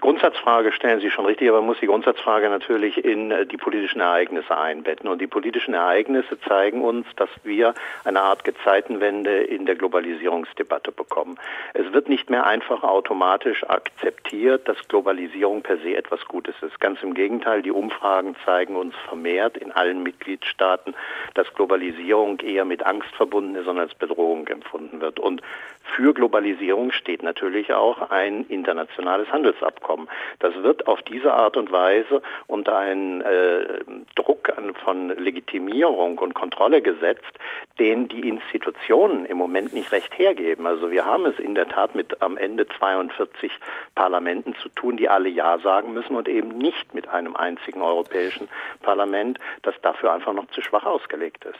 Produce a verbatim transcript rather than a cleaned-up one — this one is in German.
Grundsatzfrage stellen Sie schon richtig, aber man muss die Grundsatzfrage natürlich in äh, die politischen Ereignisse einbetten. Und die politischen Ereignisse zeigen uns, dass wir eine Art Gezeitenwende in der Globalisierungsdebatte bekommen. Es wird nicht mehr einfach automatisch akzeptiert, dass Globalisierung per se etwas Gutes ist. Ganz im Gegenteil, die Umfragen zeigen uns vermehrt in allen Mitgliedstaaten, dass Globalisierung eher mit Angst verbunden ist und als Bedrohung empfunden wird. Und für Globalisierung steht natürlich auch ein internationales Handelsabkommen. Das wird auf diese Art und Weise unter einen äh, Druck an, von Legitimierung und Kontrolle gesetzt, den die Institutionen im Moment nicht recht hergeben. Also wir haben es in der Tat mit am Ende zweiundvierzig Parlamenten zu tun, die alle Ja sagen müssen und eben nicht mit einem einzigen europäischen Parlament, das dafür einfach noch zu schwach ausgelegt ist.